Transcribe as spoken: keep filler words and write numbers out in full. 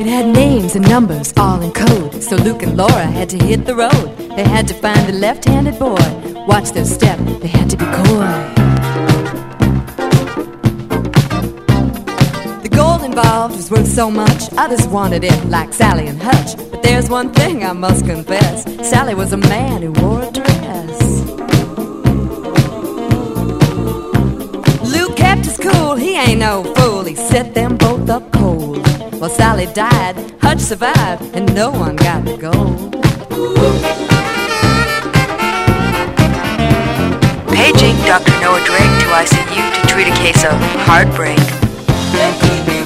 It had names and numbers all in code, so Luke and Laura had to hit the road. They had to find the left-handed boy, watch their step, they had to be coy. The gold involved was worth so much, others wanted it like Sally and Hutch. But there's one thing I must confess, Sally was a man who wore a dress. Luke kept his cool, he ain't no fool, he set them both up cold. Well, Sally died, Hutch survived, and no one got the gold. Paging Doctor Noah Drake to I C U to treat a case of heartbreak.